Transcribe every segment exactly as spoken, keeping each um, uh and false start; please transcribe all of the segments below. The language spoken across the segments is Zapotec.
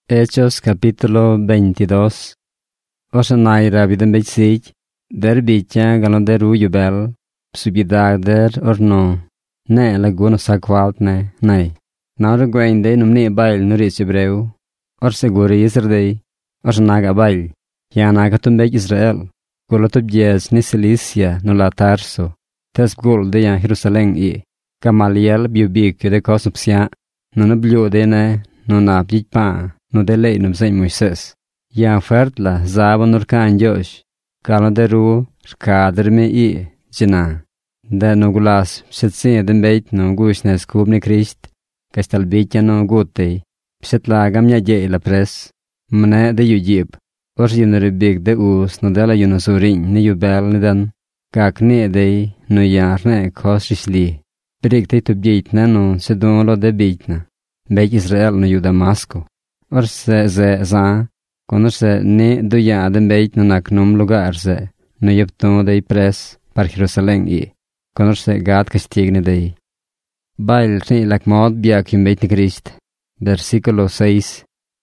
Hechos capítulo veintidós. Osanai rabiden betsig, der bicha galon der ujubel, subidag der orno, ne laguno sakvalt ne, nei. Naur guende numni bail nuris Hebreu, or seguri Israel, osanaga bail, yana tumbek Israel, golotub jes ni Cilicia no la Tarso, tes gol de yan Jerusalem i, Gamaliel biubik de kosupsia, no blio de ne, no na pa. No de lei no sei Moises. Ya fertla zaban urkan Josh. Kalo de ru skader me i jina. De no gulas psetsin den beit no gushnes kubni Krist. Kastal bitja no gutei. Psetla gamja je la pres. Mne de yujib. Ors yunere big de us no de la yunosurin ni jubel ni den. Kak ne de no jarne kosrisli. Brigte tu bjitna no sedon lo de bitna. Beit Israel no ju Damasco. Orse ze za, conoce ne doya den beit no naknum lugar ze, no yepton dei pres par Jerusalem i, conoce gad castigne dei. Bail re lakmod biakim beit ni Christ, versículo seis.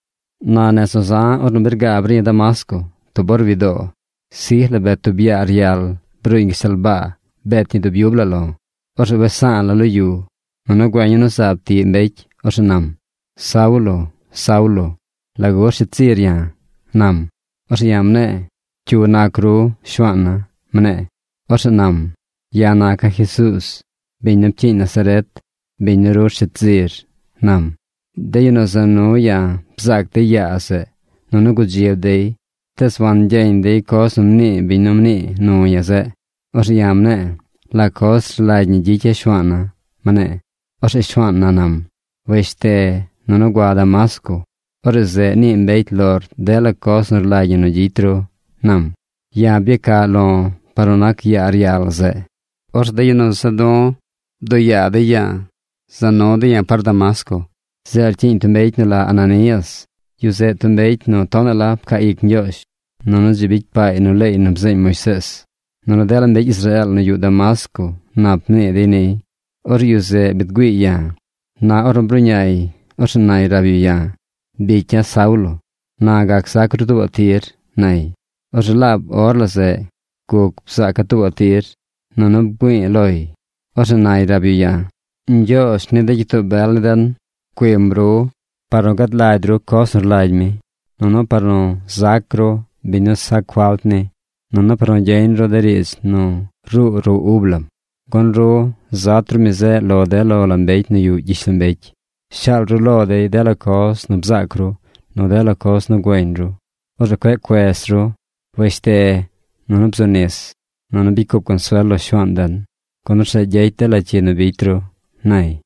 Na neso za or no bergabri in Damasco, to borvido, sihle bet to bia arial, bruing selba, bet ni to biublalo, orse besan la lo yu, no guanyo no sabti beit, orse nam, Saulo, Saulo, la gorse Syria, nam, orse yamne, chuna kru, shwana, mne, orse nam, yanaka Jesus, binam chi Nazaret, binero shetzir, nam, deyno zanu ya, bzak de yase, nono gujiev de, tes wan jain de kosum ni, binum ni, no yase, orse yamne, la kos laidni jiche shwana, mne, orse shwana nam, veste, nono gua Damasco, orze ni imbeit lord dela kosnor lagino jitro, nam, ya bieka lo paronak ya arialze. Ors de yano sado, do ya de ya, zano de ya par Damasco, zer tin tumbeit no la Ananias, yuze tumbeit no tonela ka ik njosh, nono jibit pa ino le ino bzei Moises, nono dela mbeit Israel no yu Damasco, napne de ne, or yuze bitgui ya, na or brunyai, or nai rabi ya. Bicha Saulo, na gak sakrutu atir, nai. Os lab orlase, kuk sakatu atir, nono bui loi. Os nai rabia. Njos nidajito belden, quembro, parogat laidro kosor laidmi, nono paro zakro, bino sakwaltne, nono paro jain roderis, no ru ru ublam. Gonro, zatru mize lo de lo lambeit no yu gislambeit. Shal rulode della cos no bzacro, no della cos no guendro. Ora que questro, veste non obsones, non bico consuelo shwandan, conosce jeite la cena vitro, nai.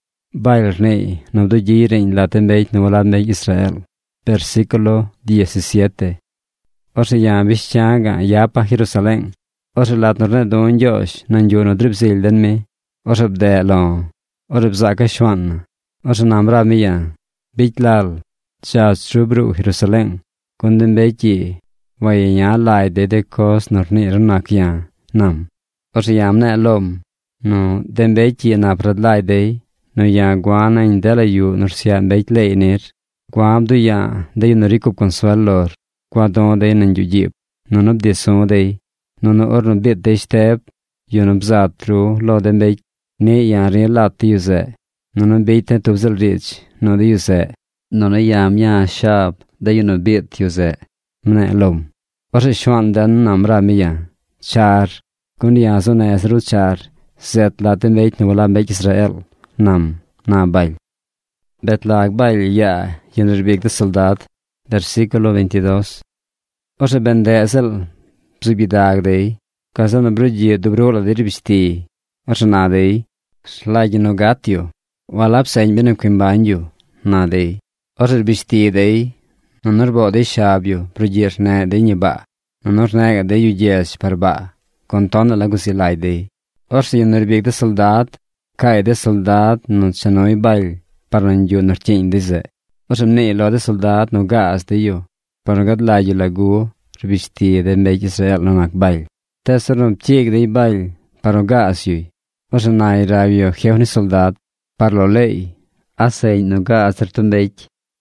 Bail nei, no do gire in latembeit no volande Israel. Versículo diecisiete. Ose ya bischaga yapa Jerusalem. Ose lat no redon Josh, nan jono dripsil den me. Ose bde lo, ose bzaka shwan. Os namra mia, bitlal, chas trubru Jerusalem, kunden bechi, vaya lai de de kos norni runakia, nam. Os yamne lom, no den bechi na pradlai de, no ya guana in dela yu norsia beitle inir, guam du ya, de no rico consuelor, guadon de nan jujib, no no de so de, no no orno bit de step, yunum zatru, lo den bech, ne ya relati yuze. Nono beite tubzel rich, no de yuse, nono yam ya shab, de yuno bit yuse, mne lom. Ose shwan dan namra miya, char, kundi yaso na esru char, zet laten beit no wala beit Israel, nam, na bail. Bet lag bail ya, yuner big de soldat, versículo veintidós. Ose bendezel, psibidag de, kazan na brudji dobrola de ribishti, ose na de, slagino gatio. Walap sain binu kimbanju, na dei. Orr bisti dei, nonor bo de shabio, progir ne de niba, nonor nega de yujes par ba, conton la gusilai dei. Orr yonor big de soldat, kai de soldat non chanoi bail, paranju nor chin dize. Orr ne lo de soldat no gas de yo, paragad la yu lagu, bisti de mbej Israel no nak bail. Tesorom chig de bail, parogas yui. Orr nai rabio heoni soldat, parlo lei, asei no ga acertumbeit,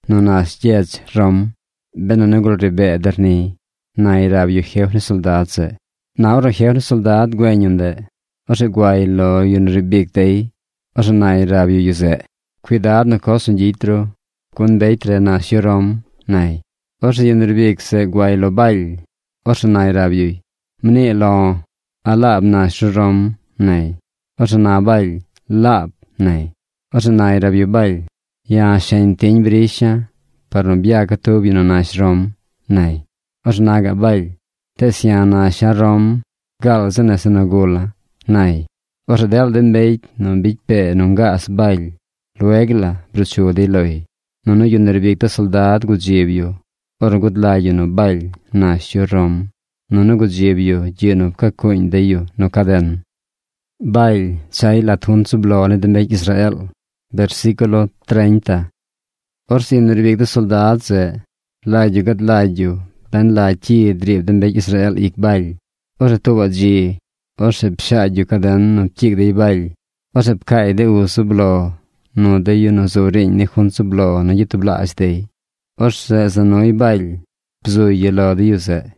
no nas jech rom, ben an ugol ribe darni, nai rab yu hew ni soldad se. Na ora hew ni soldad gwenyunde, ose guay lo yun ribik day, ose nai rab yu yuze. Cuidad no cosun jitro, kun beitre nas yu rom, nai. Ose yun ribik se guay lo bail, ose nai rab yu. Mni lo, alab nas yu rom, nai. Ose na bail, lab, nai. Ose nai rab yu bail. Ja shen ting brisha, par no biaga tobi no nas rom, nai. Ose naga bail. Tes ja nas ja rom, gal zene sinagola, nai. Ose del den beit no bit pe no gas bail. Luegla brucio di loi. Non yun ribik ta soldad gujebio. Or gudlayo no bail nas yu rom. Non gujebio jeno ka coin deyo no kaden. Bail chay la thun sublone de mek Israel. Versículo treinta. Or sin ribik ta soldad se. Layo gudlayo. Dan la chi drib de mek Israel ik bail. Or se towa ji. Or se pshayo kaden no chik de bail. Or se pkai de u sublo. No de yu no zorin ni khun sublo no yitubla asde. Or se zanoi bail. Bzo yelo de yu se.